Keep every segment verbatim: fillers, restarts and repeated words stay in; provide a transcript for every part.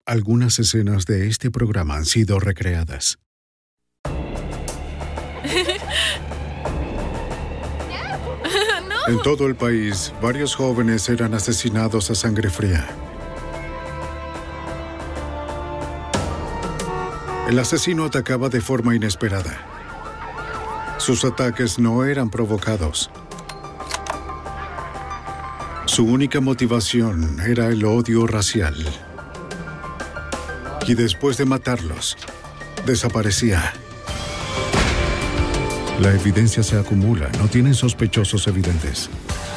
Algunas escenas de este programa han sido recreadas. No. En todo el país, varios jóvenes eran asesinados a sangre fría. El asesino atacaba de forma inesperada. Sus ataques no eran provocados. Su única motivación era el odio racial. Y después de matarlos, desaparecía. La evidencia se acumula, no tienen sospechosos evidentes.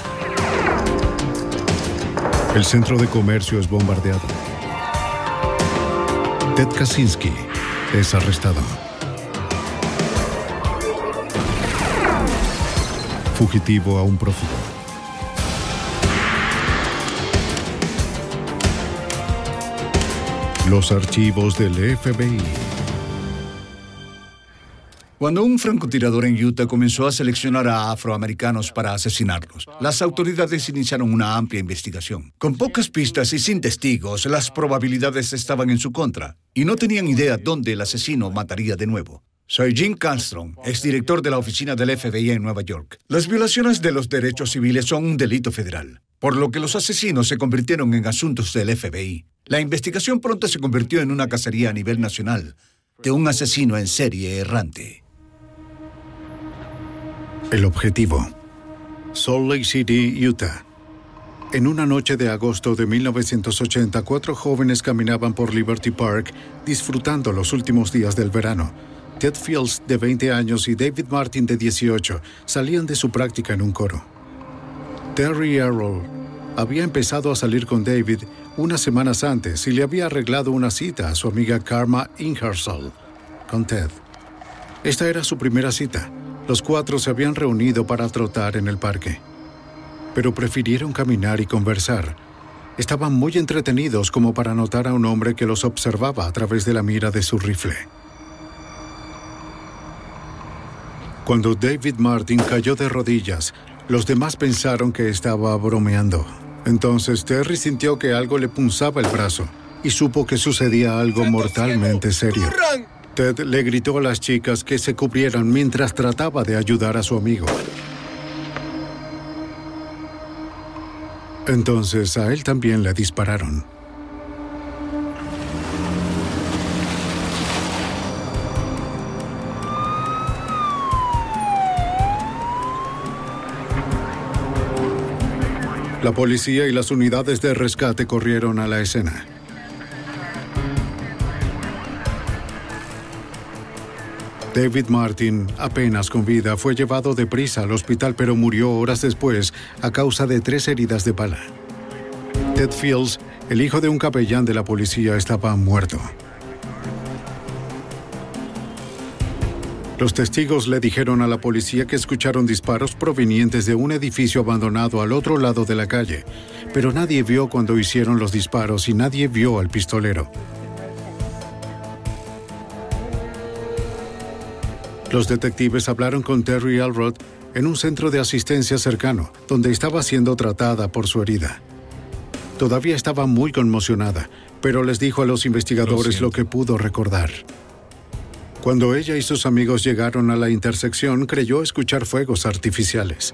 El centro de comercio es bombardeado. Ted Kaczynski es arrestado. Fugitivo a un prófugo. Los archivos del F B I. Cuando un francotirador en Utah comenzó a seleccionar a afroamericanos para asesinarlos, las autoridades iniciaron una amplia investigación. Con pocas pistas y sin testigos, las probabilidades estaban en su contra, y no tenían idea dónde el asesino mataría de nuevo. Soy Jim Castron, exdirector de la oficina del F B I en Nueva York. Las violaciones de los derechos civiles son un delito federal, por lo que los asesinos se convirtieron en asuntos del F B I. La investigación pronto se convirtió en una cacería a nivel nacional de un asesino en serie errante. El objetivo: Salt Lake City, Utah. En una noche de agosto de mil novecientos ochenta, cuatro jóvenes caminaban por Liberty Park disfrutando los últimos días del verano. Ted Fields, de veinte años, y David Martin, de dieciocho, salían de su práctica en un coro. Terry Errol había empezado a salir con David unas semanas antes y le había arreglado una cita a su amiga Karma Ingersoll con Ted. Esta era su primera cita. Los cuatro se habían reunido para trotar en el parque, pero prefirieron caminar y conversar. Estaban muy entretenidos como para notar a un hombre que los observaba a través de la mira de su rifle. Cuando David Martin cayó de rodillas, los demás pensaron que estaba bromeando. Entonces Terry sintió que algo le punzaba el brazo y supo que sucedía algo mortalmente serio. Ted le gritó a las chicas que se cubrieran mientras trataba de ayudar a su amigo. Entonces a él también le dispararon. La policía y las unidades de rescate corrieron a la escena. David Martin, apenas con vida, fue llevado deprisa al hospital, pero murió horas después a causa de tres heridas de bala. Ted Fields, el hijo de un capellán de la policía, estaba muerto. Los testigos le dijeron a la policía que escucharon disparos provenientes de un edificio abandonado al otro lado de la calle, pero nadie vio cuando hicieron los disparos y nadie vio al pistolero. Los detectives hablaron con Terry Alrod en un centro de asistencia cercano, donde estaba siendo tratada por su herida. Todavía estaba muy conmocionada, pero les dijo a los investigadores lo que pudo recordar. Cuando ella y sus amigos llegaron a la intersección, creyó escuchar fuegos artificiales.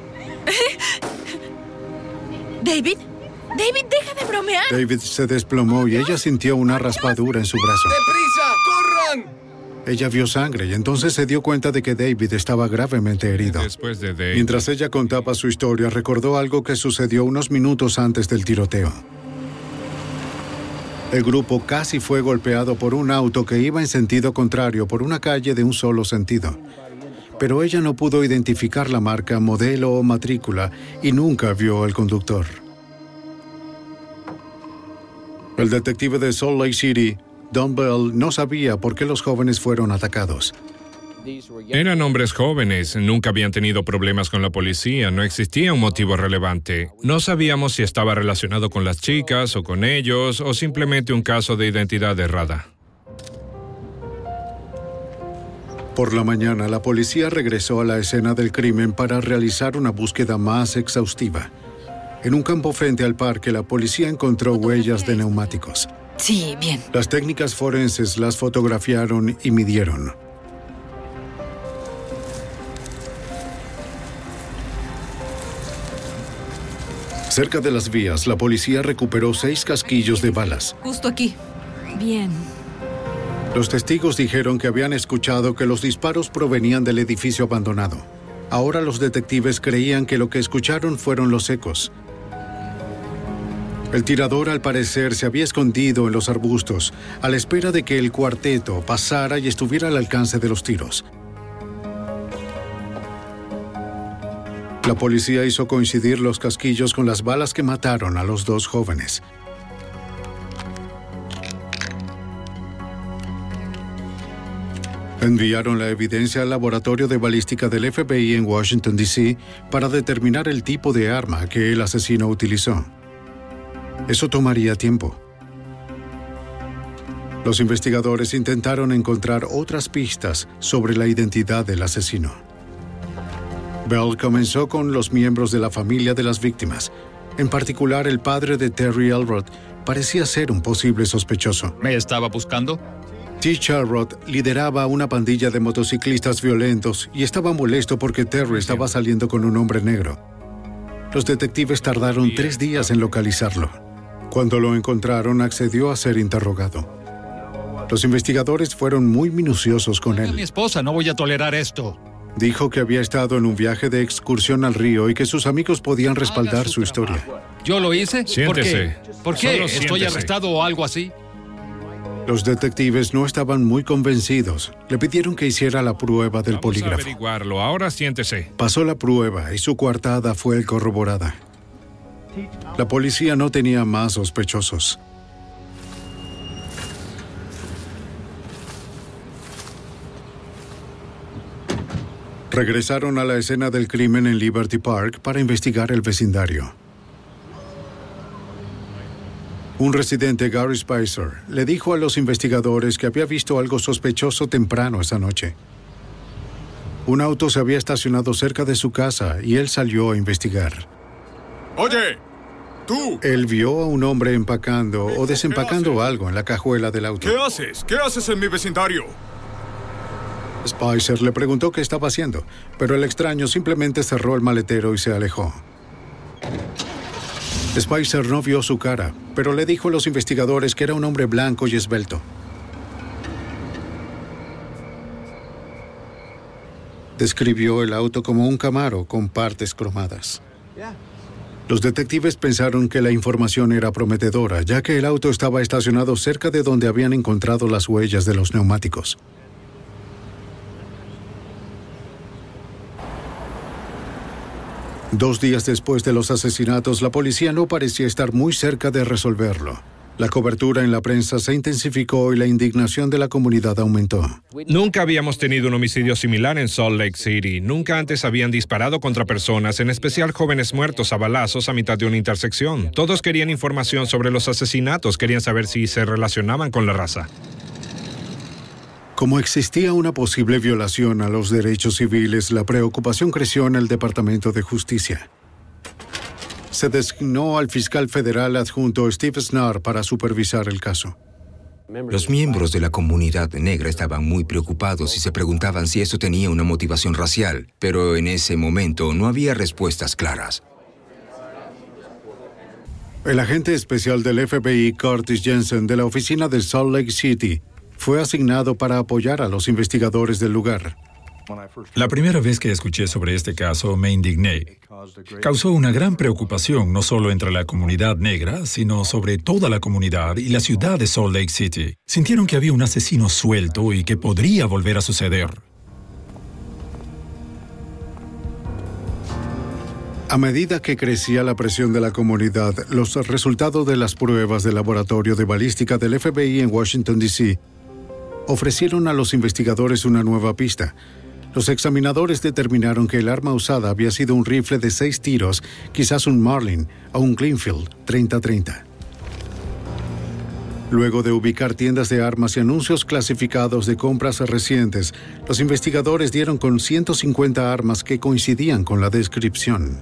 ¿David? David, deja de bromear. David se desplomó y ella sintió una raspadura en su brazo. ¡Deprisa! ¡Corran! Ella vio sangre y entonces se dio cuenta de que David estaba gravemente herido. Después de David. Mientras ella contaba su historia, recordó algo que sucedió unos minutos antes del tiroteo. El grupo casi fue golpeado por un auto que iba en sentido contrario por una calle de un solo sentido. Pero ella no pudo identificar la marca, modelo o matrícula y nunca vio al conductor. El detective de Salt Lake City, Don Bell, no sabía por qué los jóvenes fueron atacados. Eran hombres jóvenes, nunca habían tenido problemas con la policía, no existía un motivo relevante. No sabíamos si estaba relacionado con las chicas o con ellos, o simplemente un caso de identidad errada. Por la mañana, la policía regresó a la escena del crimen para realizar una búsqueda más exhaustiva. En un campo frente al parque, la policía encontró huellas de neumáticos. Sí, bien. Las técnicas forenses las fotografiaron y midieron. Cerca de las vías, la policía recuperó seis casquillos de balas. Justo aquí. Bien. Los testigos dijeron que habían escuchado que los disparos provenían del edificio abandonado. Ahora los detectives creían que lo que escucharon fueron los ecos. El tirador, al parecer, se había escondido en los arbustos, a la espera de que el cuarteto pasara y estuviera al alcance de los tiros. La policía hizo coincidir los casquillos con las balas que mataron a los dos jóvenes. Enviaron la evidencia al laboratorio de balística del F B I en Washington, D C para determinar el tipo de arma que el asesino utilizó. Eso tomaría tiempo. Los investigadores intentaron encontrar otras pistas sobre la identidad del asesino. Bell comenzó con los miembros de la familia de las víctimas. En particular, el padre de Terry Elrod parecía ser un posible sospechoso. ¿Me estaba buscando? Teach Elrod lideraba una pandilla de motociclistas violentos y estaba molesto porque Terry estaba saliendo con un hombre negro. Los detectives tardaron tres días en localizarlo. Cuando lo encontraron, accedió a ser interrogado. Los investigadores fueron muy minuciosos con él. Mi esposa, no voy a tolerar esto. Dijo que había estado en un viaje de excursión al río y que sus amigos podían respaldar su historia. ¿Yo lo hice? Siéntese. ¿Por qué? ¿Por qué? Solo ¿Estoy siéntese. arrestado o algo así? Los detectives no estaban muy convencidos. Le pidieron que hiciera la prueba del Vamos a polígrafo. averiguarlo. Ahora siéntese. Pasó la prueba y su coartada fue corroborada. La policía no tenía más sospechosos. Regresaron a la escena del crimen en Liberty Park para investigar el vecindario. Un residente, Gary Spicer, le dijo a los investigadores que había visto algo sospechoso temprano esa noche. Un auto se había estacionado cerca de su casa y él salió a investigar. Oye, tú. Él vio a un hombre empacando o desempacando algo en la cajuela del auto. ¿Qué haces? ¿Qué haces en mi vecindario? Spicer le preguntó qué estaba haciendo, pero el extraño simplemente cerró el maletero y se alejó. Spicer no vio su cara, pero le dijo a los investigadores que era un hombre blanco y esbelto. Describió el auto como un Camaro con partes cromadas. Los detectives pensaron que la información era prometedora, ya que el auto estaba estacionado cerca de donde habían encontrado las huellas de los neumáticos. Dos días después de los asesinatos, la policía no parecía estar muy cerca de resolverlo. La cobertura en la prensa se intensificó y la indignación de la comunidad aumentó. Nunca habíamos tenido un homicidio similar en Salt Lake City. Nunca antes habían disparado contra personas, en especial jóvenes muertos a balazos a mitad de una intersección. Todos querían información sobre los asesinatos, querían saber si se relacionaban con la raza. Como existía una posible violación a los derechos civiles, la preocupación creció en el Departamento de Justicia. Se designó al fiscal federal adjunto Steve Snarr para supervisar el caso. Los miembros de la comunidad negra estaban muy preocupados y se preguntaban si eso tenía una motivación racial, pero en ese momento no había respuestas claras. El agente especial del F B I, Curtis Jensen, de la oficina de Salt Lake City, fue asignado para apoyar a los investigadores del lugar. La primera vez que escuché sobre este caso me indigné. Causó una gran preocupación no solo entre la comunidad negra, sino sobre toda la comunidad y la ciudad de Salt Lake City. Sintieron que había un asesino suelto y que podría volver a suceder. A medida que crecía la presión de la comunidad, los resultados de las pruebas del laboratorio de balística del F B I en Washington, D C ofrecieron a los investigadores una nueva pista. Los examinadores determinaron que el arma usada había sido un rifle de seis tiros, quizás un Marlin o un Greenfield treinta treinta. Luego de ubicar tiendas de armas y anuncios clasificados de compras recientes, los investigadores dieron con ciento cincuenta armas que coincidían con la descripción.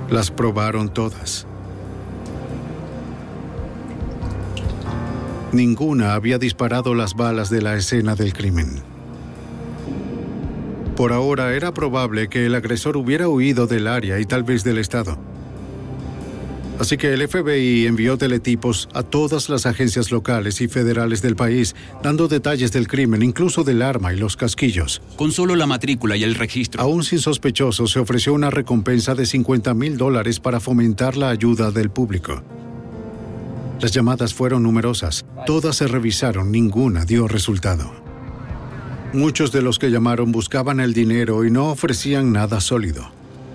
Las probaron todas. Ninguna había disparado las balas de la escena del crimen. Por ahora era probable que el agresor hubiera huido del área y tal vez del estado. Así que el F B I envió teletipos a todas las agencias locales y federales del país, dando detalles del crimen, incluso del arma y los casquillos. Con solo la matrícula y el registro. Aún sin sospechosos, se ofreció una recompensa de cincuenta mil dólares para fomentar la ayuda del público. Las llamadas fueron numerosas. Todas se revisaron, ninguna dio resultado. Muchos de los que llamaron buscaban el dinero y no ofrecían nada sólido.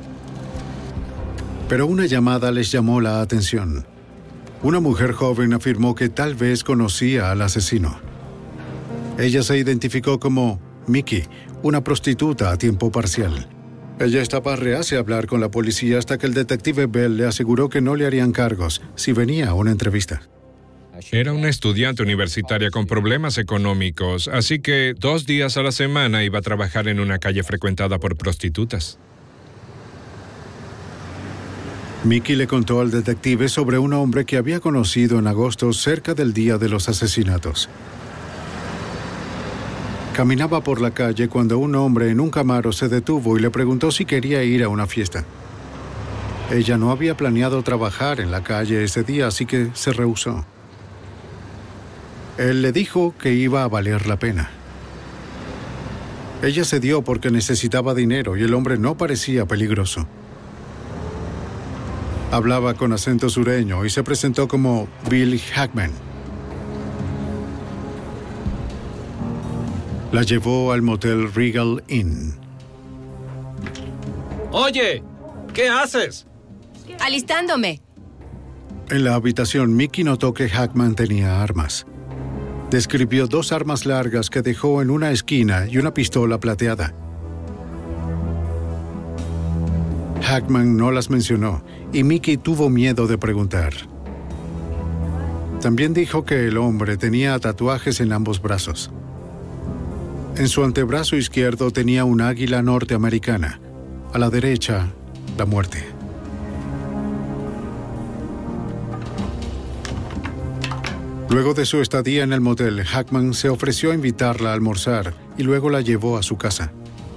Pero una llamada les llamó la atención. Una mujer joven afirmó que tal vez conocía al asesino. Ella se identificó como Mickey, una prostituta a tiempo parcial. Ella estaba reacia a hablar con la policía hasta que el detective Bell le aseguró que no le harían cargos si venía a una entrevista. Era una estudiante universitaria con problemas económicos, así que dos días a la semana iba a trabajar en una calle frecuentada por prostitutas. Mickey le contó al detective sobre un hombre que había conocido en agosto cerca del día de los asesinatos. Caminaba por la calle cuando un hombre en un Camaro se detuvo y le preguntó si quería ir a una fiesta. Ella no había planeado trabajar en la calle ese día, así que se rehusó. Él le dijo que iba a valer la pena. Ella cedió porque necesitaba dinero y el hombre no parecía peligroso. Hablaba con acento sureño y se presentó como Bill Hackman. La llevó al motel Regal Inn. Oye, ¿qué haces? Alistándome. En la habitación, Mickey notó que Hackman tenía armas. Describió dos armas largas que dejó en una esquina y una pistola plateada. Hackman no las mencionó y Mickey tuvo miedo de preguntar. También dijo que el hombre tenía tatuajes en ambos brazos. En su antebrazo izquierdo tenía un águila norteamericana. A la derecha, la muerte. Luego de su estadía en el motel, Hackman se ofreció a invitarla a almorzar y luego la llevó a su casa.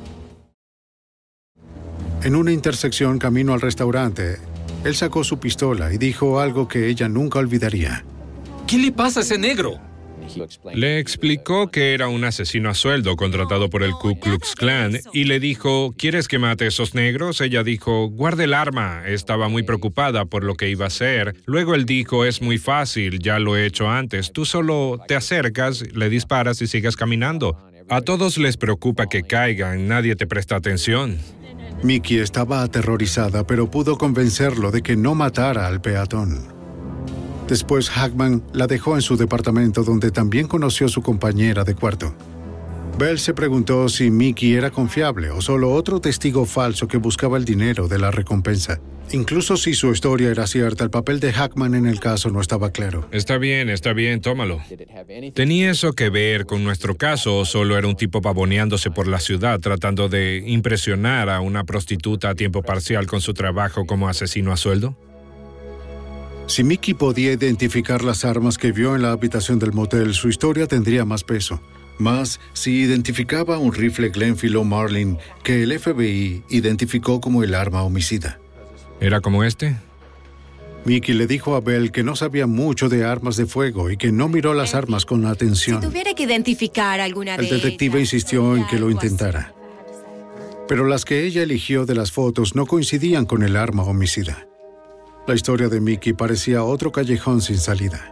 En una intersección camino al restaurante, él sacó su pistola y dijo algo que ella nunca olvidaría. ¿Qué le pasa a ese negro? Le explicó que era un asesino a sueldo contratado por el Ku Klux Klan y le dijo, ¿quieres que mate a esos negros? Ella dijo, guarde el arma. Estaba muy preocupada por lo que iba a hacer. Luego él dijo, es muy fácil, ya lo he hecho antes. Tú solo te acercas, le disparas y sigues caminando. A todos les preocupa que caigan, nadie te presta atención. Mickey estaba aterrorizada, pero pudo convencerlo de que no matara al peatón. Después, Hackman la dejó en su departamento, donde también conoció a su compañera de cuarto. Bell se preguntó si Mickey era confiable o solo otro testigo falso que buscaba el dinero de la recompensa. Incluso si su historia era cierta, el papel de Hackman en el caso no estaba claro. Está bien, está bien, tómalo. ¿Tenía eso que ver con nuestro caso o solo era un tipo pavoneándose por la ciudad tratando de impresionar a una prostituta a tiempo parcial con su trabajo como asesino a sueldo? Si Mickey podía identificar las armas que vio en la habitación del motel, su historia tendría más peso. Más si identificaba un rifle Glenfield o Marlin que el F B I identificó como el arma homicida. ¿Era como este? Mickey le dijo a Bell que no sabía mucho de armas de fuego y que no miró las armas con atención. Si tuviera que identificar alguna de El detective ellas, insistió en que lo algo así. intentara. Pero las que ella eligió de las fotos no coincidían con el arma homicida. La historia de Mickey parecía otro callejón sin salida.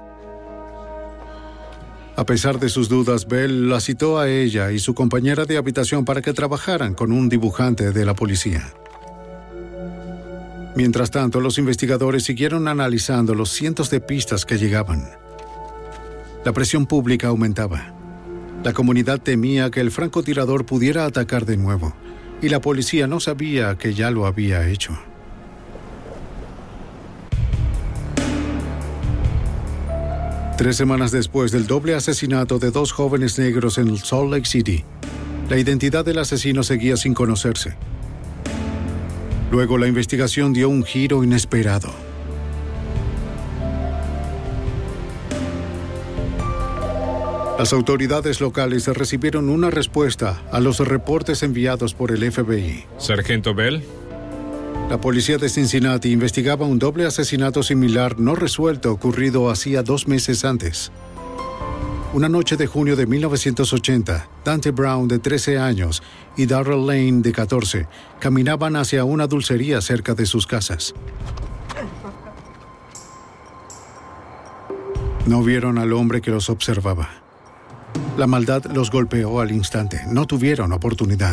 A pesar de sus dudas, Bell la citó a ella y su compañera de habitación para que trabajaran con un dibujante de la policía. Mientras tanto, los investigadores siguieron analizando los cientos de pistas que llegaban. La presión pública aumentaba. La comunidad temía que el francotirador pudiera atacar de nuevo, y la policía no sabía que ya lo había hecho. Tres semanas después del doble asesinato de dos jóvenes negros en Salt Lake City, la identidad del asesino seguía sin conocerse. Luego la investigación dio un giro inesperado. Las autoridades locales recibieron una respuesta a los reportes enviados por el F B I. Sargento Bell. La policía de Cincinnati investigaba un doble asesinato similar no resuelto ocurrido hacía dos meses antes. Una noche de junio de mil novecientos ochenta, Dante Brown, de trece años, y Darrell Lane, de catorce, caminaban hacia una dulcería cerca de sus casas. No vieron al hombre que los observaba. La maldad los golpeó al instante. No tuvieron oportunidad.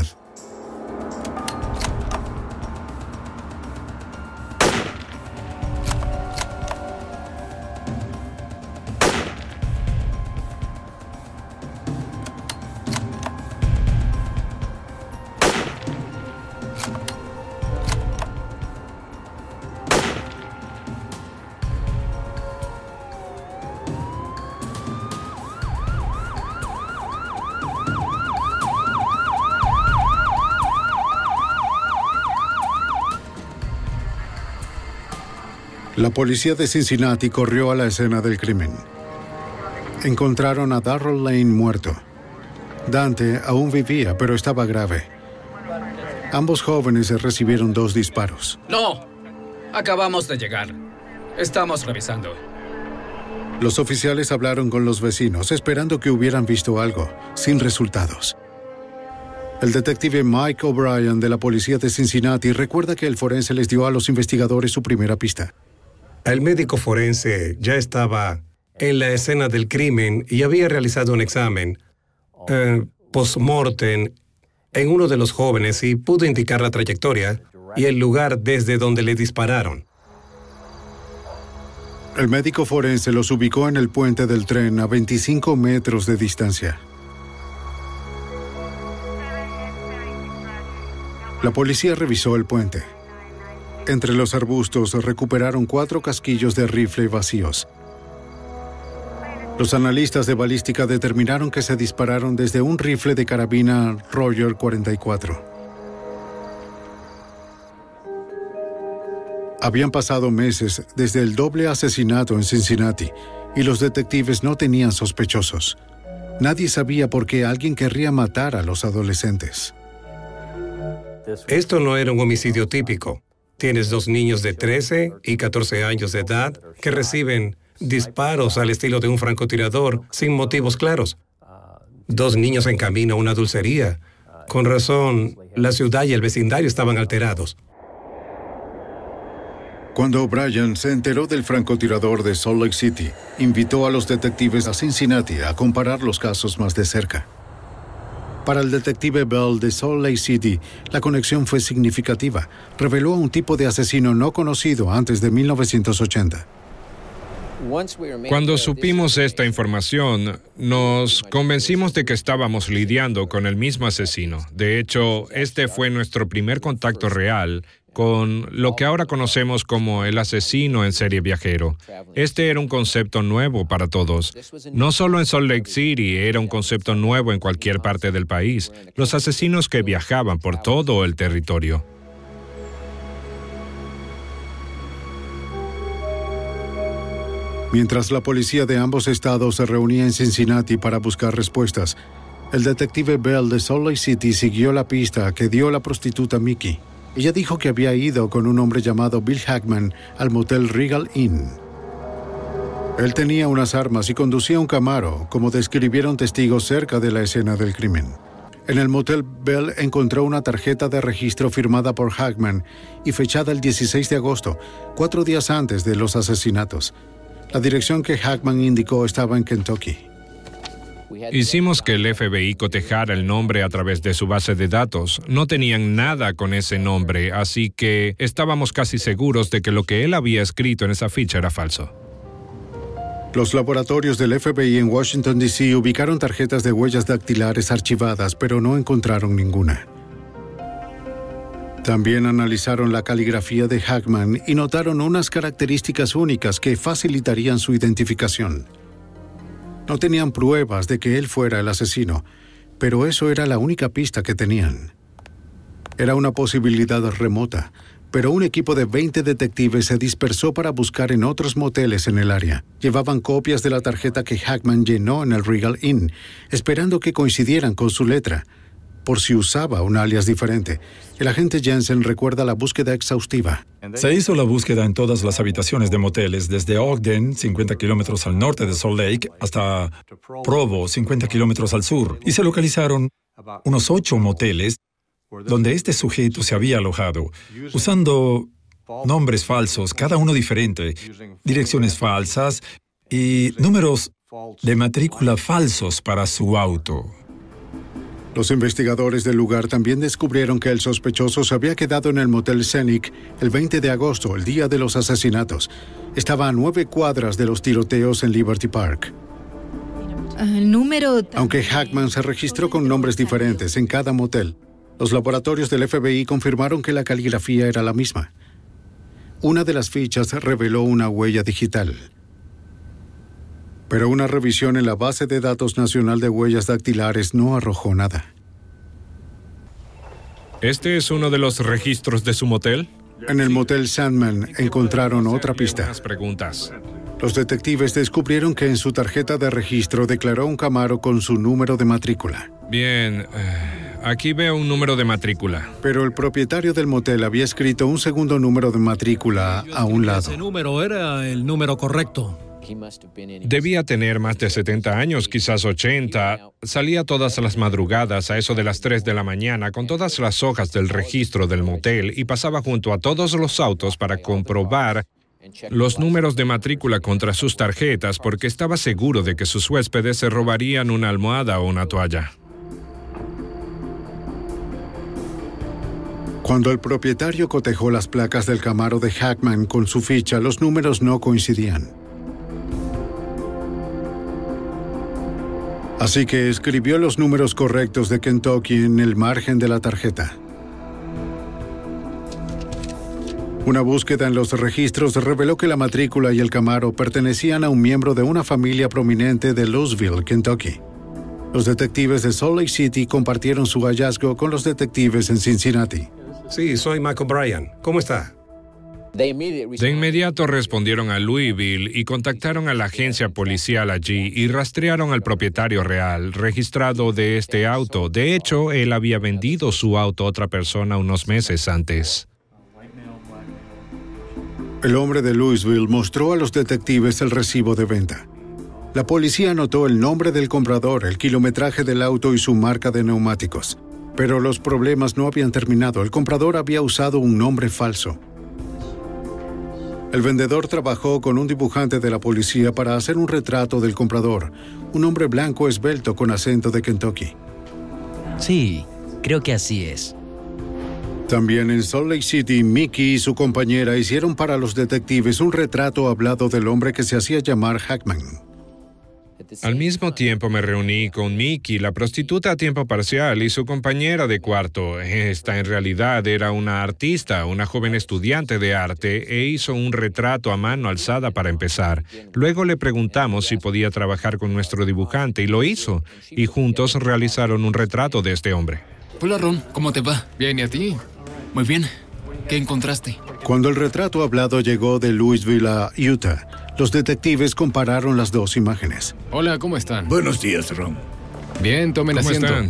La policía de Cincinnati corrió a la escena del crimen. Encontraron a Darrell Lane muerto. Dante aún vivía, pero estaba grave. Ambos jóvenes recibieron dos disparos. No, acabamos de llegar. Estamos revisando. Los oficiales hablaron con los vecinos, esperando que hubieran visto algo, sin resultados. El detective Mike O'Brien de la policía de Cincinnati recuerda que el forense les dio a los investigadores su primera pista. El médico forense ya estaba en la escena del crimen y había realizado un examen eh, post-mortem en uno de los jóvenes y pudo indicar la trayectoria y el lugar desde donde le dispararon. El médico forense los ubicó en el puente del tren a veinticinco metros de distancia. La policía revisó el puente. Entre los arbustos recuperaron cuatro casquillos de rifle vacíos. Los analistas de balística determinaron que se dispararon desde un rifle de carabina Roger cuarenta y cuatro. Habían pasado meses desde el doble asesinato en Cincinnati y los detectives no tenían sospechosos. Nadie sabía por qué alguien querría matar a los adolescentes. Esto no era un homicidio típico. Tienes dos niños de trece y catorce años de edad que reciben disparos al estilo de un francotirador sin motivos claros. Dos niños en camino a una dulcería. Con razón, la ciudad y el vecindario estaban alterados. Cuando O'Brien se enteró del francotirador de Salt Lake City, invitó a los detectives a Cincinnati a comparar los casos más de cerca. Para el detective Bell de Salt Lake City, la conexión fue significativa. Reveló a un tipo de asesino no conocido antes de mil novecientos ochenta. Cuando supimos esta información, nos convencimos de que estábamos lidiando con el mismo asesino. De hecho, este fue nuestro primer contacto real con lo que ahora conocemos como el asesino en serie viajero. Este era un concepto nuevo para todos. No solo en Salt Lake City, era un concepto nuevo en cualquier parte del país. Los asesinos que viajaban por todo el territorio. Mientras la policía de ambos estados se reunía en Cincinnati para buscar respuestas, el detective Bell de Salt Lake City siguió la pista que dio la prostituta Mickey. Ella dijo que había ido con un hombre llamado Bill Hackman al motel Regal Inn. Él tenía unas armas y conducía un Camaro, como describieron testigos cerca de la escena del crimen. En el motel, Bell encontró una tarjeta de registro firmada por Hackman y fechada el dieciséis de agosto, cuatro días antes de los asesinatos. La dirección que Hackman indicó estaba en Kentucky. Hicimos que el F B I cotejara el nombre a través de su base de datos. No tenían nada con ese nombre, así que estábamos casi seguros de que lo que él había escrito en esa ficha era falso. Los laboratorios del F B I en Washington, D C ubicaron tarjetas de huellas dactilares archivadas, pero no encontraron ninguna. También analizaron la caligrafía de Hackman y notaron unas características únicas que facilitarían su identificación. No tenían pruebas de que él fuera el asesino, pero eso era la única pista que tenían. Era una posibilidad remota, pero un equipo de veinte detectives se dispersó para buscar en otros moteles en el área. Llevaban copias de la tarjeta que Hackman llenó en el Regal Inn, esperando que coincidieran con su letra, por si usaba un alias diferente. El agente Jensen recuerda la búsqueda exhaustiva. Se hizo la búsqueda en todas las habitaciones de moteles, desde Ogden, cincuenta kilómetros al norte de Salt Lake, hasta Provo, cincuenta kilómetros al sur, y se localizaron unos ocho moteles donde este sujeto se había alojado, usando nombres falsos, cada uno diferente, direcciones falsas y números de matrícula falsos para su auto. Los investigadores del lugar también descubrieron que el sospechoso se había quedado en el motel Scenic el veinte de agosto, el día de los asesinatos. Estaba a nueve cuadras de los tiroteos en Liberty Park. El número... Aunque Hackman se registró con nombres diferentes en cada motel, los laboratorios del F B I confirmaron que la caligrafía era la misma. Una de las fichas reveló una huella digital. Pero una revisión en la base de datos nacional de huellas dactilares no arrojó nada. ¿Este es uno de los registros de su motel? En el motel Sandman encontraron otra pista. Unas preguntas. Los detectives descubrieron que en su tarjeta de registro declaró un Camaro con su número de matrícula. Bien, eh, aquí veo un número de matrícula. Pero el propietario del motel había escrito un segundo número de matrícula a un lado. Ese número era el número correcto. Debía tener más de setenta años, quizás ochenta. Salía todas las madrugadas a eso de las tres de la mañana con todas las hojas del registro del motel y pasaba junto a todos los autos para comprobar los números de matrícula contra sus tarjetas porque estaba seguro de que sus huéspedes se robarían una almohada o una toalla. Cuando el propietario cotejó las placas del Camaro de Hackman con su ficha, los números no coincidían. Así que escribió los números correctos de Kentucky en el margen de la tarjeta. Una búsqueda en los registros reveló que la matrícula y el Camaro pertenecían a un miembro de una familia prominente de Louisville, Kentucky. Los detectives de Salt Lake City compartieron su hallazgo con los detectives en Cincinnati. Sí, soy Michael Bryan. ¿Cómo está? De inmediato respondieron a Louisville y contactaron a la agencia policial allí y rastrearon al propietario real, registrado de este auto. De hecho, él había vendido su auto a otra persona unos meses antes. El hombre de Louisville mostró a los detectives el recibo de venta. La policía anotó el nombre del comprador, el kilometraje del auto y su marca de neumáticos. Pero los problemas no habían terminado. El comprador había usado un nombre falso. El vendedor trabajó con un dibujante de la policía para hacer un retrato del comprador, un hombre blanco esbelto con acento de Kentucky. Sí, creo que así es. También en Salt Lake City, Mickey y su compañera hicieron para los detectives un retrato hablado del hombre que se hacía llamar Hackman. Al mismo tiempo me reuní con Mickey, la prostituta a tiempo parcial, y su compañera de cuarto. Esta en realidad era una artista, una joven estudiante de arte, e hizo un retrato a mano alzada para empezar. Luego le preguntamos si podía trabajar con nuestro dibujante, y lo hizo, y juntos realizaron un retrato de este hombre. Hola, Ron, ¿cómo te va? Bien, ¿y a ti? Muy bien. ¿Qué encontraste? Cuando el retrato hablado llegó de Louisville a Utah, los detectives compararon las dos imágenes. Hola, ¿cómo están? Buenos días, Ron. Bien, tomen ¿Cómo asiento. están?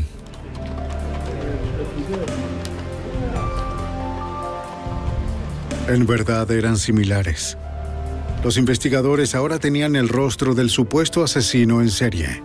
En verdad eran similares. Los investigadores ahora tenían el rostro del supuesto asesino en serie.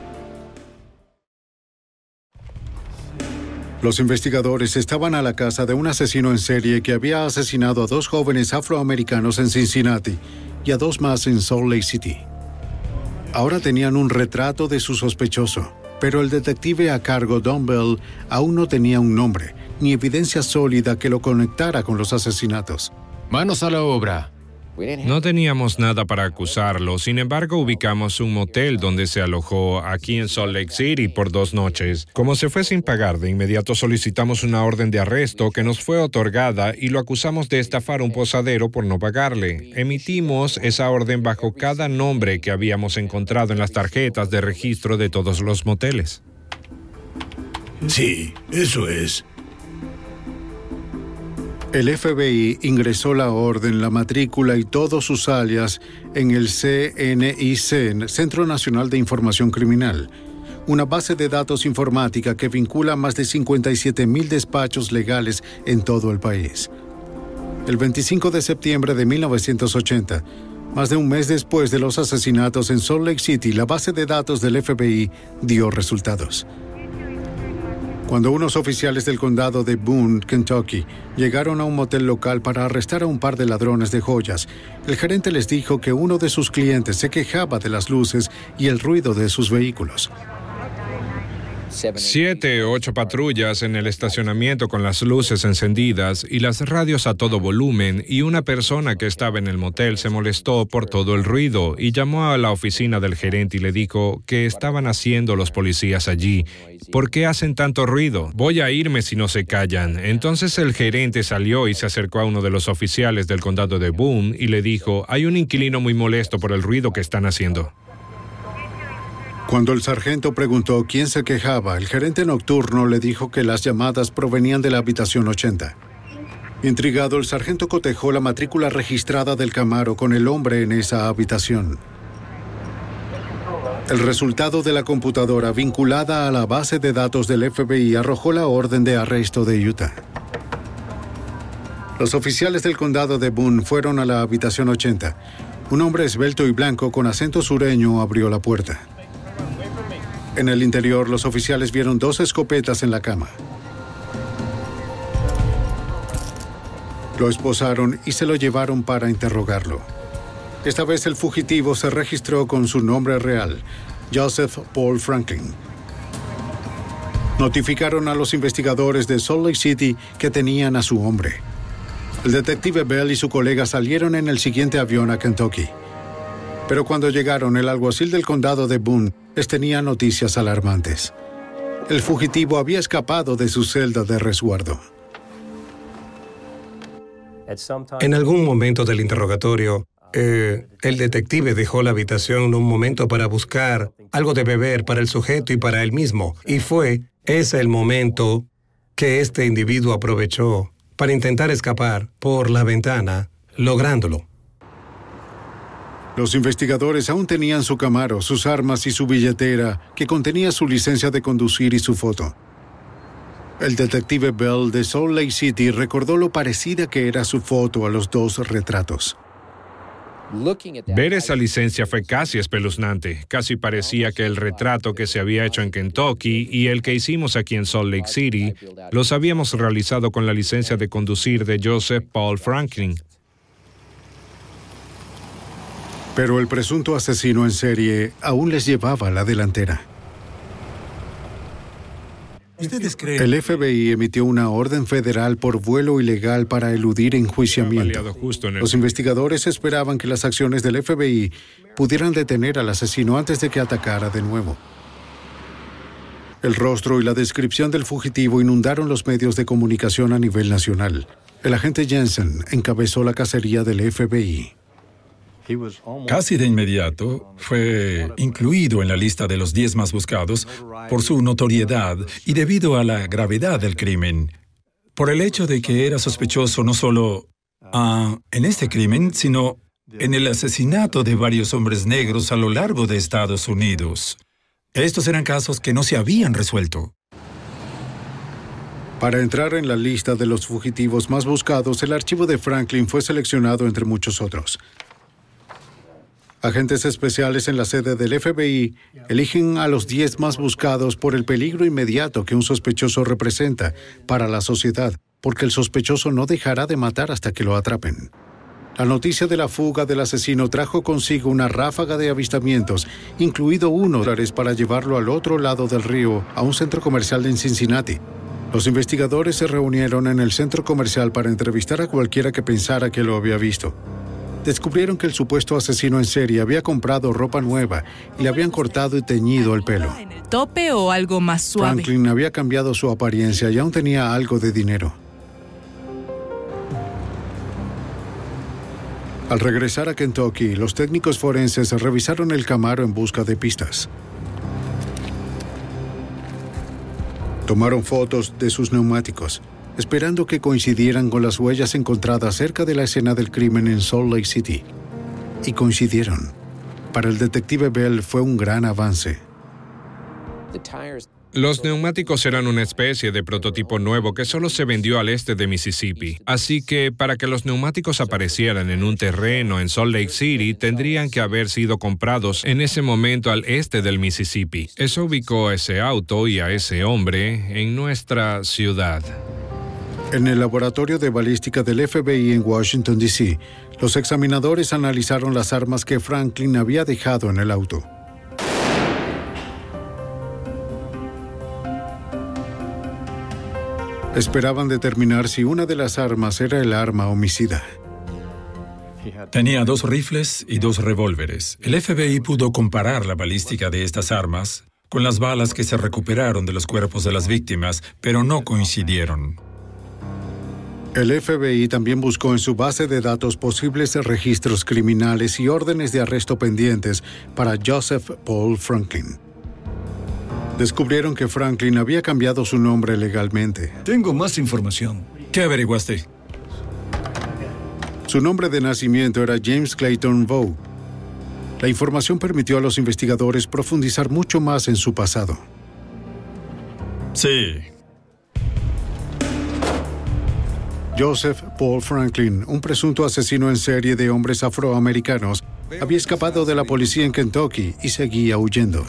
Los investigadores estaban a la casa de un asesino en serie que había asesinado a dos jóvenes afroamericanos en Cincinnati y a dos más en Salt Lake City. Ahora tenían un retrato de su sospechoso, pero el detective a cargo, Don Bell, aún no tenía un nombre, ni evidencia sólida que lo conectara con los asesinatos. Manos a la obra. No teníamos nada para acusarlo, sin embargo ubicamos un motel donde se alojó aquí en Salt Lake City por dos noches. Como se fue sin pagar, de inmediato solicitamos una orden de arresto que nos fue otorgada y lo acusamos de estafar a un posadero por no pagarle. Emitimos esa orden bajo cada nombre que habíamos encontrado en las tarjetas de registro de todos los moteles. Sí, eso es. El F B I ingresó la orden, la matrícula y todos sus alias en el C N I C, Centro Nacional de Información Criminal, una base de datos informática que vincula más de cincuenta y siete mil despachos legales en todo el país. El veinticinco de septiembre de mil novecientos ochenta, más de un mes después de los asesinatos en Salt Lake City, la base de datos del F B I dio resultados. Cuando unos oficiales del condado de Boone, Kentucky, llegaron a un motel local para arrestar a un par de ladrones de joyas, el gerente les dijo que uno de sus clientes se quejaba de las luces y el ruido de sus vehículos. Siete o ocho patrullas en el estacionamiento con las luces encendidas y las radios a todo volumen, y una persona que estaba en el motel se molestó por todo el ruido y llamó a la oficina del gerente y le dijo qué estaban haciendo los policías allí. ¿Por qué hacen tanto ruido? Voy a irme si no se callan. Entonces el gerente salió y se acercó a uno de los oficiales del condado de Boone y le dijo, hay un inquilino muy molesto por el ruido que están haciendo. Cuando el sargento preguntó quién se quejaba, el gerente nocturno le dijo que las llamadas provenían de la habitación ochenta. Intrigado, el sargento cotejó la matrícula registrada del Camaro con el hombre en esa habitación. El resultado de la computadora vinculada a la base de datos del F B I arrojó la orden de arresto de Utah. Los oficiales del condado de Boone fueron a la habitación ochenta. Un hombre esbelto y blanco con acento sureño abrió la puerta. En el interior, los oficiales vieron dos escopetas en la cama. Lo esposaron y se lo llevaron para interrogarlo. Esta vez el fugitivo se registró con su nombre real, Joseph Paul Franklin. Notificaron a los investigadores de Salt Lake City que tenían a su hombre. El detective Bell y su colega salieron en el siguiente avión a Kentucky. Pero cuando llegaron, el alguacil del condado de Boone les tenía noticias alarmantes. El fugitivo había escapado de su celda de resguardo. En algún momento del interrogatorio, eh, el detective dejó la habitación un momento para buscar algo de beber para el sujeto y para él mismo. Y fue ese el momento que este individuo aprovechó para intentar escapar por la ventana, lográndolo. Los investigadores aún tenían su Camaro, sus armas y su billetera, que contenía su licencia de conducir y su foto. El detective Bell de Salt Lake City recordó lo parecida que era su foto a los dos retratos. Ver esa licencia fue casi espeluznante. Casi parecía que el retrato que se había hecho en Kentucky y el que hicimos aquí en Salt Lake City los habíamos realizado con la licencia de conducir de Joseph Paul Franklin. Pero el presunto asesino en serie aún les llevaba la delantera. ¿Ustedes creen? El F B I emitió una orden federal por vuelo ilegal para eludir enjuiciamiento. Los investigadores esperaban que las acciones del F B I pudieran detener al asesino antes de que atacara de nuevo. El rostro y la descripción del fugitivo inundaron los medios de comunicación a nivel nacional. El agente Jensen encabezó la cacería del F B I. Casi de inmediato fue incluido en la lista de los diez más buscados por su notoriedad y debido a la gravedad del crimen, por el hecho de que era sospechoso no solo uh, en este crimen, sino en el asesinato de varios hombres negros a lo largo de Estados Unidos. Estos eran casos que no se habían resuelto. Para entrar en la lista de los fugitivos más buscados, el archivo de Franklin fue seleccionado entre muchos otros. Agentes especiales en la sede del F B I eligen a los diez más buscados por el peligro inmediato que un sospechoso representa para la sociedad, porque el sospechoso no dejará de matar hasta que lo atrapen. La noticia de la fuga del asesino trajo consigo una ráfaga de avistamientos, incluido uno para llevarlo al otro lado del río, a un centro comercial en Cincinnati. Los investigadores se reunieron en el centro comercial para entrevistar a cualquiera que pensara que lo había visto. Descubrieron que el supuesto asesino en serie había comprado ropa nueva y le habían cortado y teñido el pelo. ¿En el tope o algo más suave? Franklin había cambiado su apariencia y aún tenía algo de dinero. Al regresar a Kentucky, los técnicos forenses revisaron el Camaro en busca de pistas. Tomaron fotos de sus neumáticos, esperando que coincidieran con las huellas encontradas cerca de la escena del crimen en Salt Lake City. Y coincidieron. Para el detective Bell fue un gran avance. Los neumáticos eran una especie de prototipo nuevo que solo se vendió al este de Mississippi. Así que para que los neumáticos aparecieran en un terreno en Salt Lake City, tendrían que haber sido comprados en ese momento al este del Mississippi. Eso ubicó a ese auto y a ese hombre en nuestra ciudad. En el laboratorio de balística del F B I en Washington, D C, los examinadores analizaron las armas que Franklin había dejado en el auto. Esperaban determinar si una de las armas era el arma homicida. Tenía dos rifles y dos revólveres. El F B I pudo comparar la balística de estas armas con las balas que se recuperaron de los cuerpos de las víctimas, pero no coincidieron. El F B I también buscó en su base de datos posibles registros criminales y órdenes de arresto pendientes para Joseph Paul Franklin. Descubrieron que Franklin había cambiado su nombre legalmente. Tengo más información. ¿Qué averiguaste? Su nombre de nacimiento era James Clayton Vaughn. La información permitió a los investigadores profundizar mucho más en su pasado. Sí. Joseph Paul Franklin, un presunto asesino en serie de hombres afroamericanos, había escapado de la policía en Kentucky y seguía huyendo.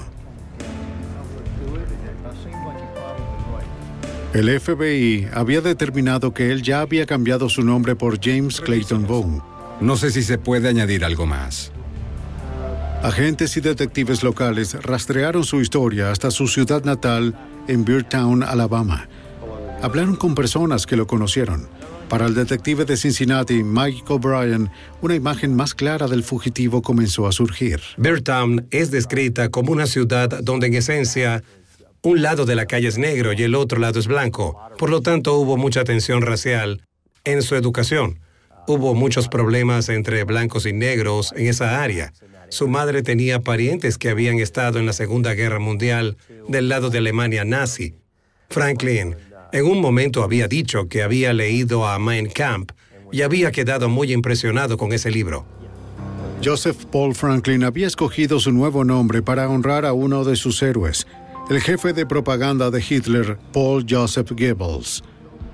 El F B I había determinado que él ya había cambiado su nombre por James Clayton Vaughn. No sé si se puede añadir algo más. Agentes y detectives locales rastrearon su historia hasta su ciudad natal en Beardtown, Alabama. Hablaron con personas que lo conocieron. Para el detective de Cincinnati, Mike O'Brien, una imagen más clara del fugitivo comenzó a surgir. Beardtown es descrita como una ciudad donde en esencia un lado de la calle es negro y el otro lado es blanco. Por lo tanto, hubo mucha tensión racial en su educación. Hubo muchos problemas entre blancos y negros en esa área. Su madre tenía parientes que habían estado en la Segunda Guerra Mundial del lado de Alemania nazi. Franklin en un momento había dicho que había leído a Mein Kampf y había quedado muy impresionado con ese libro. Joseph Paul Franklin había escogido su nuevo nombre para honrar a uno de sus héroes, el jefe de propaganda de Hitler, Paul Joseph Goebbels.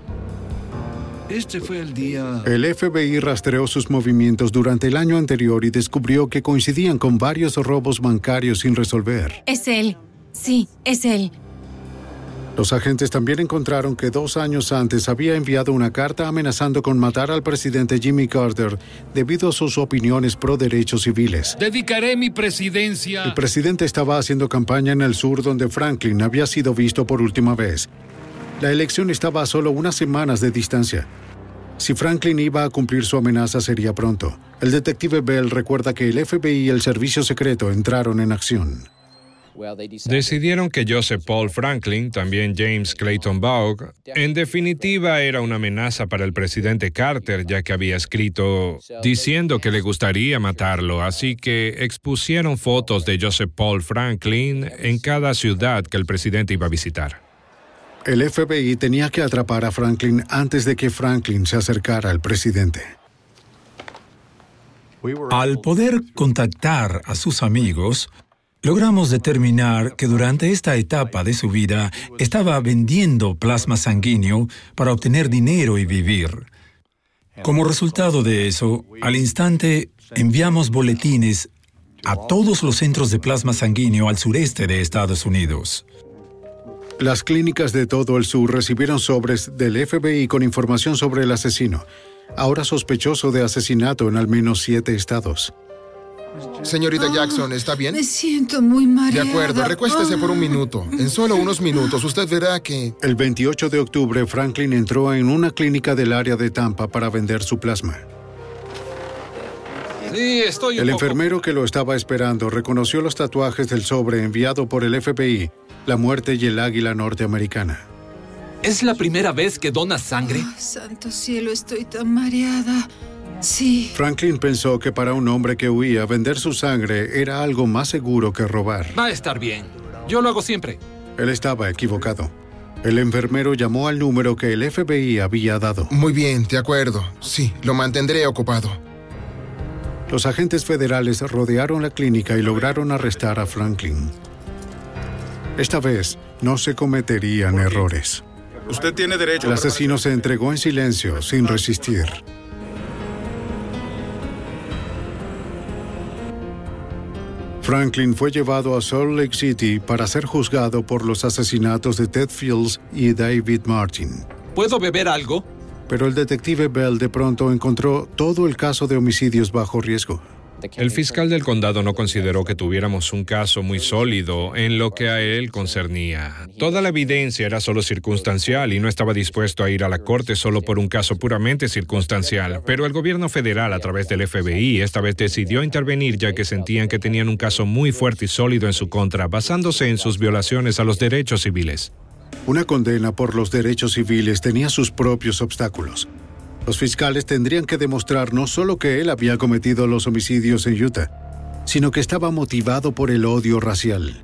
Este fue el día... El F B I rastreó sus movimientos durante el año anterior y descubrió que coincidían con varios robos bancarios sin resolver. Es él. Sí, es él. Los agentes también encontraron que dos años antes había enviado una carta amenazando con matar al presidente Jimmy Carter debido a sus opiniones pro derechos civiles. Dedicaré mi presidencia. El presidente estaba haciendo campaña en el sur donde Franklin había sido visto por última vez. La elección estaba a solo unas semanas de distancia. Si Franklin iba a cumplir su amenaza sería pronto. El detective Bell recuerda que el F B I y el Servicio Secreto entraron en acción. Decidieron que Joseph Paul Franklin, también James Clayton Vaughn, en definitiva era una amenaza para el presidente Carter, ya que había escrito diciendo que le gustaría matarlo, así que expusieron fotos de Joseph Paul Franklin en cada ciudad que el presidente iba a visitar. El F B I tenía que atrapar a Franklin antes de que Franklin se acercara al presidente. Al poder contactar a sus amigos, logramos determinar que durante esta etapa de su vida estaba vendiendo plasma sanguíneo para obtener dinero y vivir. Como resultado de eso, al instante enviamos boletines a todos los centros de plasma sanguíneo al sureste de Estados Unidos. Las clínicas de todo el sur recibieron sobres del F B I con información sobre el asesino, ahora sospechoso de asesinato en al menos siete estados. Señorita Jackson, ¿está bien? Me siento muy mareada. De acuerdo, recuéstese por un minuto. En solo unos minutos usted verá que... El veintiocho de octubre, Franklin entró en una clínica del área de Tampa para vender su plasma. Sí, estoy un El poco... enfermero que lo estaba esperando reconoció los tatuajes del sobre enviado por el F B I, la muerte y el águila norteamericana. ¿Es la primera vez que donas sangre? Oh, santo cielo, estoy tan mareada. Sí. Franklin pensó que para un hombre que huía, vender su sangre era algo más seguro que robar. Va a estar bien. Yo lo hago siempre. Él estaba equivocado. El enfermero llamó al número que el F B I había dado. Muy bien, de acuerdo. Sí, lo mantendré ocupado. Los agentes federales rodearon la clínica y lograron arrestar a Franklin. Esta vez no se cometerían errores. Usted tiene derecho. El asesino se entregó en silencio, sin resistir. Franklin fue llevado a Salt Lake City para ser juzgado por los asesinatos de Ted Fields y David Martin. ¿Puedo beber algo? Pero el detective Bell de pronto encontró todo el caso de homicidios bajo riesgo. El fiscal del condado no consideró que tuviéramos un caso muy sólido en lo que a él concernía. Toda la evidencia era solo circunstancial y no estaba dispuesto a ir a la corte solo por un caso puramente circunstancial. Pero el gobierno federal, a través del F B I, esta vez decidió intervenir ya que sentían que tenían un caso muy fuerte y sólido en su contra, basándose en sus violaciones a los derechos civiles. Una condena por los derechos civiles tenía sus propios obstáculos. Los fiscales tendrían que demostrar no solo que él había cometido los homicidios en Utah, sino que estaba motivado por el odio racial.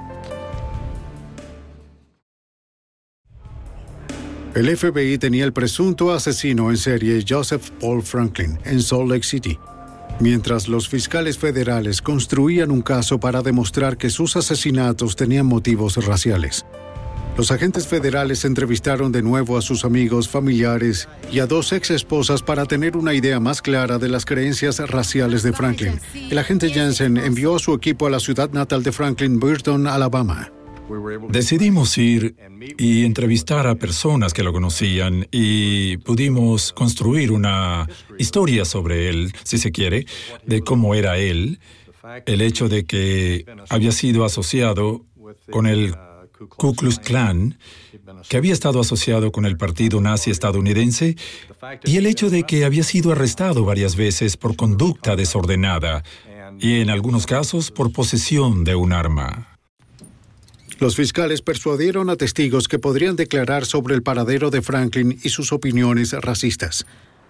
El F B I tenía el presunto asesino en serie Joseph Paul Franklin en Salt Lake City, mientras los fiscales federales construían un caso para demostrar que sus asesinatos tenían motivos raciales. Los agentes federales entrevistaron de nuevo a sus amigos, familiares y a dos ex esposas para tener una idea más clara de las creencias raciales de Franklin. El agente Jensen envió a su equipo a la ciudad natal de Franklin, Burton, Alabama. Decidimos ir y entrevistar a personas que lo conocían y pudimos construir una historia sobre él, si se quiere, de cómo era él, el hecho de que había sido asociado con el Ku Klux Klan, que había estado asociado con el partido nazi estadounidense, y el hecho de que había sido arrestado varias veces por conducta desordenada y en algunos casos por posesión de un arma. Los fiscales persuadieron a testigos que podrían declarar sobre el paradero de Franklin y sus opiniones racistas.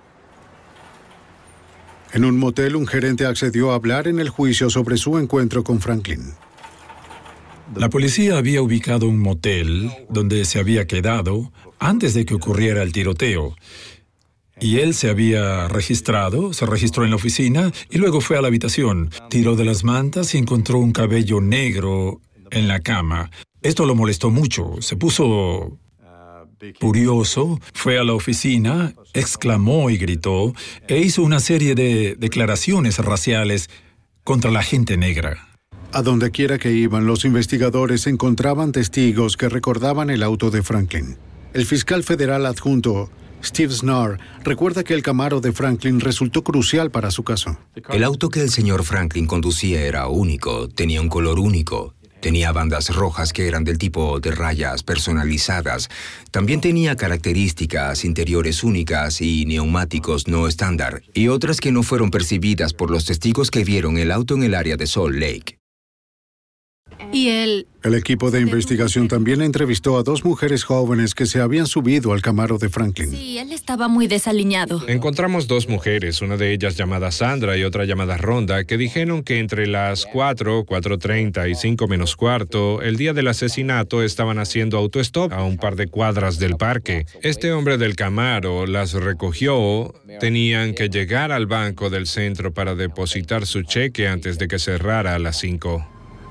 En un motel, un gerente accedió a hablar en el juicio sobre su encuentro con Franklin. La policía había ubicado un motel donde se había quedado antes de que ocurriera el tiroteo. Y él se había registrado, se registró en la oficina y luego fue a la habitación. Tiró de las mantas y encontró un cabello negro en la cama. Esto lo molestó mucho. Se puso furioso, fue a la oficina, exclamó y gritó e hizo una serie de declaraciones raciales contra la gente negra. A donde quiera que iban, los investigadores encontraban testigos que recordaban el auto de Franklin. El fiscal federal adjunto, Steve Snarr, recuerda que el Camaro de Franklin resultó crucial para su caso. El auto que el señor Franklin conducía era único, tenía un color único. Tenía bandas rojas que eran del tipo de rayas personalizadas. También tenía características interiores únicas y neumáticos no estándar, y otras que no fueron percibidas por los testigos que vieron el auto en el área de Salt Lake. Y él... El equipo de investigación también entrevistó a dos mujeres jóvenes que se habían subido al Camaro de Franklin. Sí, él estaba muy desaliñado. Encontramos dos mujeres, una de ellas llamada Sandra y otra llamada Rhonda, que dijeron que entre las cuatro, cuatro treinta y cinco menos cuarto, el día del asesinato estaban haciendo autostop a un par de cuadras del parque. Este hombre del Camaro las recogió, tenían que llegar al banco del centro para depositar su cheque antes de que cerrara a las cinco.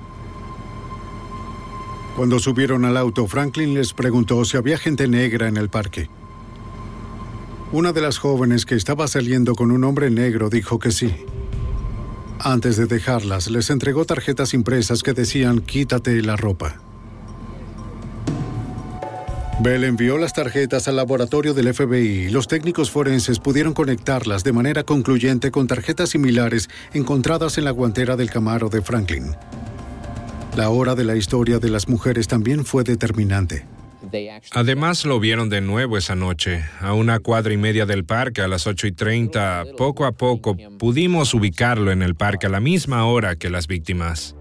Cuando subieron al auto, Franklin les preguntó si había gente negra en el parque. Una de las jóvenes que estaba saliendo con un hombre negro dijo que sí. Antes de dejarlas, les entregó tarjetas impresas que decían «Quítate la ropa». Bell envió las tarjetas al laboratorio del F B I y los técnicos forenses pudieron conectarlas de manera concluyente con tarjetas similares encontradas en la guantera del Camaro de Franklin. La hora de la historia de las mujeres también fue determinante. Además, lo vieron de nuevo esa noche, a una cuadra y media del parque a las ocho y treinta. Poco a poco pudimos ubicarlo en el parque a la misma hora que las víctimas.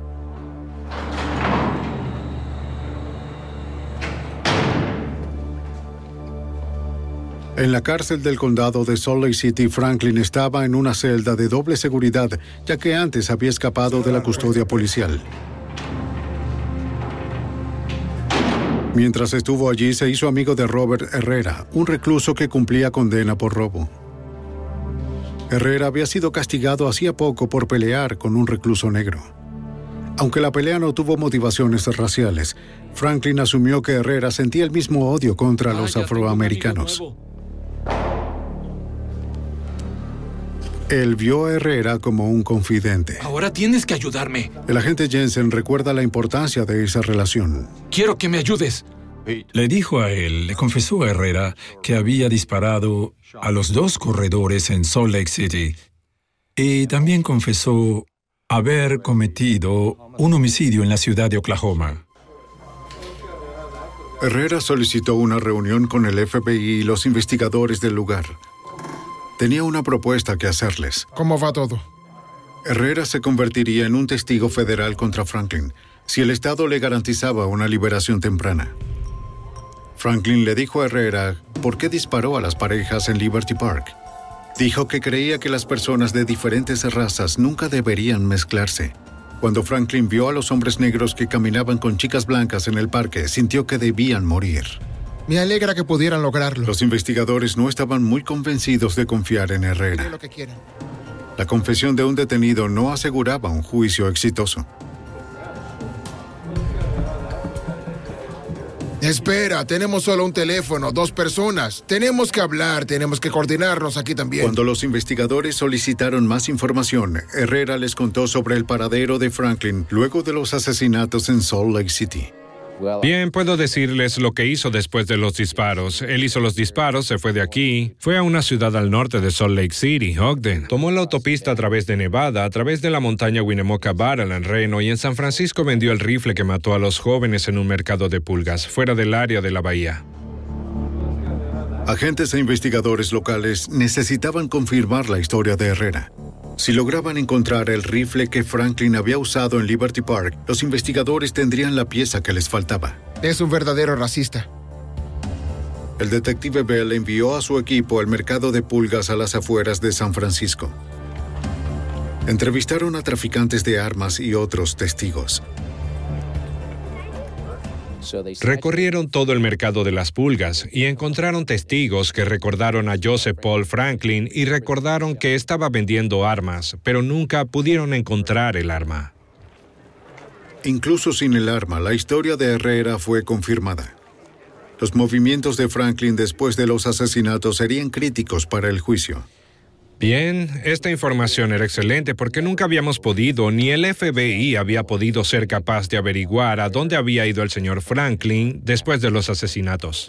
En la cárcel del condado de Salt Lake City, Franklin estaba en una celda de doble seguridad, ya que antes había escapado de la custodia policial. Mientras estuvo allí, se hizo amigo de Robert Herrera, un recluso que cumplía condena por robo. Herrera había sido castigado hacía poco por pelear con un recluso negro. Aunque la pelea no tuvo motivaciones raciales, Franklin asumió que Herrera sentía el mismo odio contra los afroamericanos. Él vio a Herrera como un confidente. Ahora tienes que ayudarme. El agente Jensen recuerda la importancia de esa relación. Quiero que me ayudes. Le dijo a él, le confesó a Herrera que había disparado a los dos corredores en Salt Lake City. Y también confesó haber cometido un homicidio en la ciudad de Oklahoma. Herrera solicitó una reunión con el F B I y los investigadores del lugar. Tenía una propuesta que hacerles. ¿Cómo va todo? Herrera se convertiría en un testigo federal contra Franklin si el Estado le garantizaba una liberación temprana. Franklin le dijo a Herrera por qué disparó a las parejas en Liberty Park. Dijo que creía que las personas de diferentes razas nunca deberían mezclarse. Cuando Franklin vio a los hombres negros que caminaban con chicas blancas en el parque, sintió que debían morir. Me alegra que pudieran lograrlo. Los investigadores no estaban muy convencidos de confiar en Herrera. Lo que quieran. La confesión de un detenido no aseguraba un juicio exitoso. Espera, tenemos solo un teléfono, dos personas. Tenemos que hablar, tenemos que coordinarnos aquí también. Cuando los investigadores solicitaron más información, Herrera les contó sobre el paradero de Franklin luego de los asesinatos en Salt Lake City. Bien, puedo decirles lo que hizo después de los disparos. Él hizo los disparos, se fue de aquí, fue a una ciudad al norte de Salt Lake City, Ogden. Tomó la autopista a través de Nevada, a través de la montaña Winnemucca Battle en Reno, y en San Francisco vendió el rifle que mató a los jóvenes en un mercado de pulgas, fuera del área de la bahía. Agentes e investigadores locales necesitaban confirmar la historia de Herrera. Si lograban encontrar el rifle que Franklin había usado en Liberty Park, los investigadores tendrían la pieza que les faltaba. Es un verdadero racista. El detective Bell envió a su equipo al mercado de pulgas a las afueras de San Francisco. Entrevistaron a traficantes de armas y otros testigos. Recorrieron todo el mercado de las pulgas y encontraron testigos que recordaron a Joseph Paul Franklin y recordaron que estaba vendiendo armas, pero nunca pudieron encontrar el arma. Incluso sin el arma, la historia de Herrera fue confirmada. Los movimientos de Franklin después de los asesinatos serían críticos para el juicio. Bien, esta información era excelente porque nunca habíamos podido, ni el F B I había podido ser capaz de averiguar a dónde había ido el señor Franklin después de los asesinatos.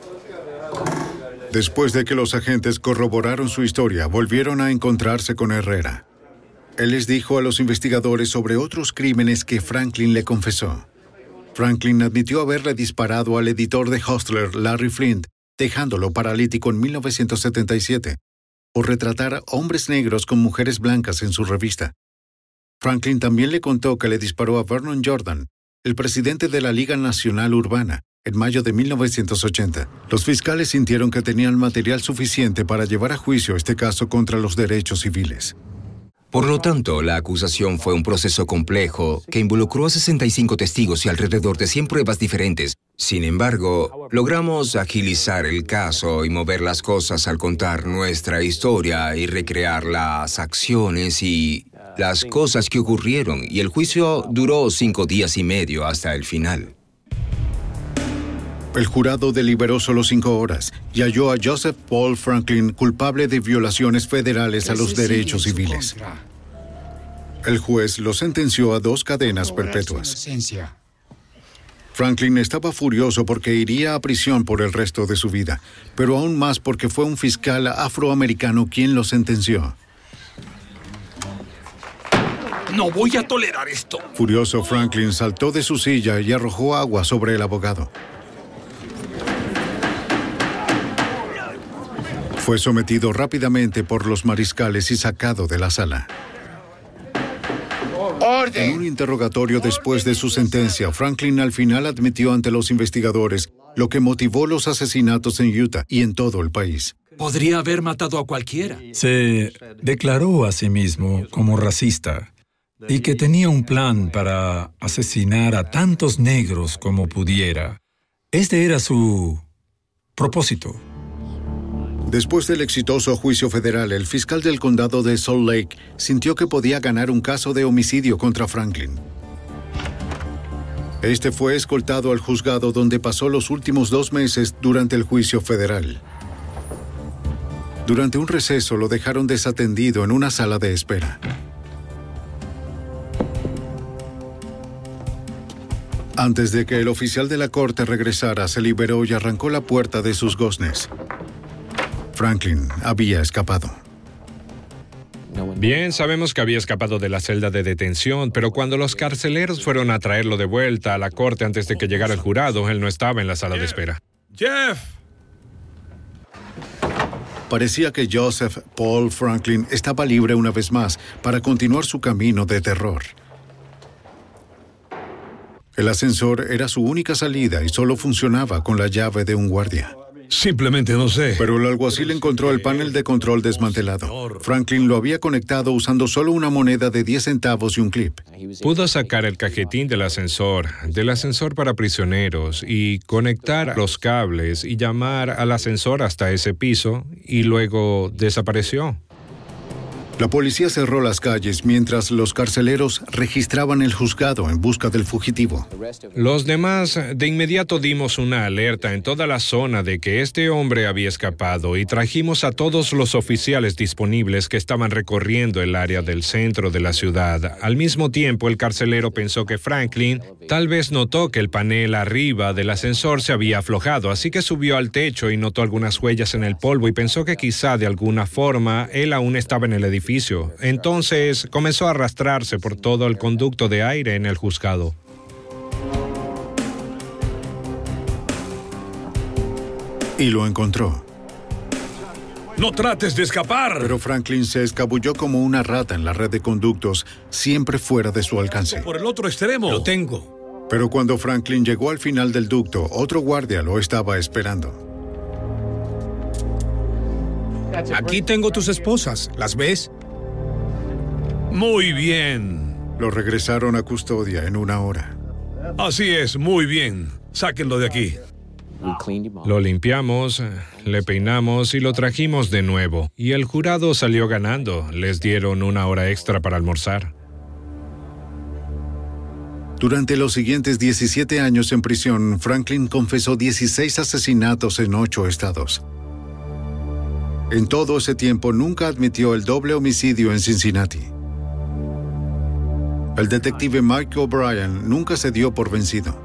Después de que los agentes corroboraron su historia, volvieron a encontrarse con Herrera. Él les dijo a los investigadores sobre otros crímenes que Franklin le confesó. Franklin admitió haberle disparado al editor de Hustler, Larry Flint, dejándolo paralítico en mil novecientos setenta y siete. Por retratar a hombres negros con mujeres blancas en su revista. Franklin también le contó que le disparó a Vernon Jordan, el presidente de la Liga Nacional Urbana, en mayo de mil novecientos ochenta. Los fiscales sintieron que tenían material suficiente para llevar a juicio este caso contra los derechos civiles. Por lo tanto, la acusación fue un proceso complejo que involucró a sesenta y cinco testigos y alrededor de cien pruebas diferentes. Sin embargo, logramos agilizar el caso y mover las cosas al contar nuestra historia y recrear las acciones y las cosas que ocurrieron, y el juicio duró cinco días y medio hasta el final. El jurado deliberó solo cinco horas y halló a Joseph Paul Franklin culpable de violaciones federales a los derechos civiles. El juez lo sentenció a dos cadenas perpetuas. Franklin estaba furioso porque iría a prisión por el resto de su vida, pero aún más porque fue un fiscal afroamericano quien lo sentenció. No voy a tolerar esto. Furioso, Franklin saltó de su silla y arrojó agua sobre el abogado. Fue sometido rápidamente por los mariscales y sacado de la sala. ¡Orden! En un interrogatorio después de su sentencia, Franklin al final admitió ante los investigadores lo que motivó los asesinatos en Utah y en todo el país. Podría haber matado a cualquiera. Se declaró a sí mismo como racista y que tenía un plan para asesinar a tantos negros como pudiera. Este era su propósito. Después del exitoso juicio federal, el fiscal del condado de Salt Lake sintió que podía ganar un caso de homicidio contra Franklin. Este fue escoltado al juzgado, donde pasó los últimos dos meses durante el juicio federal. Durante un receso lo dejaron desatendido en una sala de espera. Antes de que el oficial de la corte regresara, se liberó y arrancó la puerta de sus goznes. Franklin había escapado. Bien, sabemos que había escapado de la celda de detención, pero cuando los carceleros fueron a traerlo de vuelta a la corte antes de que llegara el jurado, él no estaba en la sala de espera. ¡Jeff! Parecía que Joseph Paul Franklin estaba libre una vez más para continuar su camino de terror. El ascensor era su única salida y solo funcionaba con la llave de un guardia. Simplemente no sé. Pero el alguacil encontró el panel de control desmantelado. Franklin lo había conectado usando solo una moneda de diez centavos y un clip. Pudo sacar el cajetín del ascensor, del ascensor para prisioneros, y conectar los cables y llamar al ascensor hasta ese piso, y luego desapareció. La policía cerró las calles mientras los carceleros registraban el juzgado en busca del fugitivo. Los demás de inmediato dimos una alerta en toda la zona de que este hombre había escapado y trajimos a todos los oficiales disponibles que estaban recorriendo el área del centro de la ciudad. Al mismo tiempo, el carcelero pensó que Franklin tal vez notó que el panel arriba del ascensor se había aflojado, así que subió al techo y notó algunas huellas en el polvo y pensó que quizá de alguna forma él aún estaba en el edificio. Entonces comenzó a arrastrarse por todo el conducto de aire en el juzgado. Y lo encontró. ¡No trates de escapar! Pero Franklin se escabulló como una rata en la red de conductos, siempre fuera de su alcance. ¡Por el otro extremo! Lo tengo. Pero cuando Franklin llegó al final del ducto, otro guardia lo estaba esperando. Aquí tengo tus esposas. ¿Las ves? Muy bien. Lo regresaron a custodia en una hora. Así es, muy bien. Sáquenlo de aquí. Lo limpiamos, le peinamos y lo trajimos de nuevo. Y el jurado salió ganando. Les dieron una hora extra para almorzar. Durante los siguientes diecisiete años en prisión, Franklin confesó dieciséis asesinatos en ocho estados. En todo ese tiempo nunca admitió el doble homicidio en Cincinnati. El detective Mike O'Brien nunca se dio por vencido.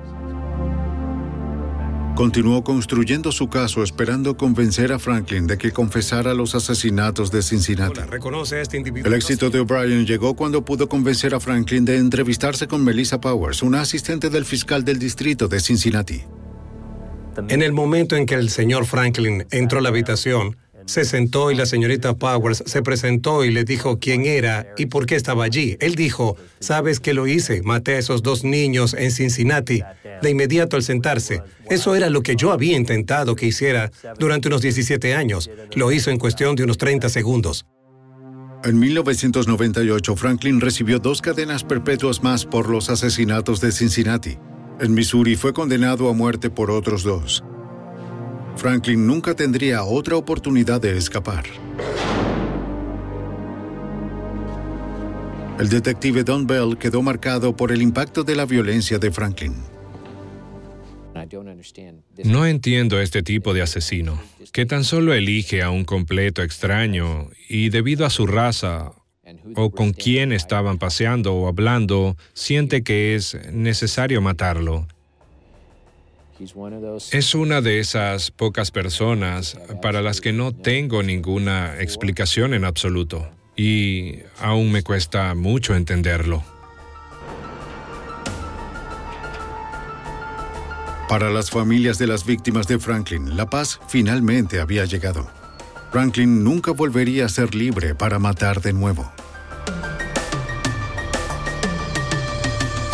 Continuó construyendo su caso esperando convencer a Franklin de que confesara los asesinatos de Cincinnati. Reconoce a este individuo. El éxito de O'Brien llegó cuando pudo convencer a Franklin de entrevistarse con Melissa Powers, una asistente del fiscal del distrito de Cincinnati. En el momento en que el señor Franklin entró a la habitación, se sentó y la señorita Powers se presentó y le dijo quién era y por qué estaba allí. Él dijo, ¿sabes qué lo hice? Maté a esos dos niños en Cincinnati. De inmediato al sentarse. Eso era lo que yo había intentado que hiciera durante unos diecisiete años. Lo hizo en cuestión de unos treinta segundos. En mil novecientos noventa y ocho, Franklin recibió dos cadenas perpetuas más por los asesinatos de Cincinnati. En Missouri fue condenado a muerte por otros dos. Franklin nunca tendría otra oportunidad de escapar. El detective Don Bell quedó marcado por el impacto de la violencia de Franklin. No entiendo este tipo de asesino, que tan solo elige a un completo extraño y debido a su raza o con quién estaban paseando o hablando, siente que es necesario matarlo. Es una de esas pocas personas para las que no tengo ninguna explicación en absoluto y aún me cuesta mucho entenderlo. Para las familias de las víctimas de Franklin, la paz finalmente había llegado. Franklin nunca volvería a ser libre para matar de nuevo.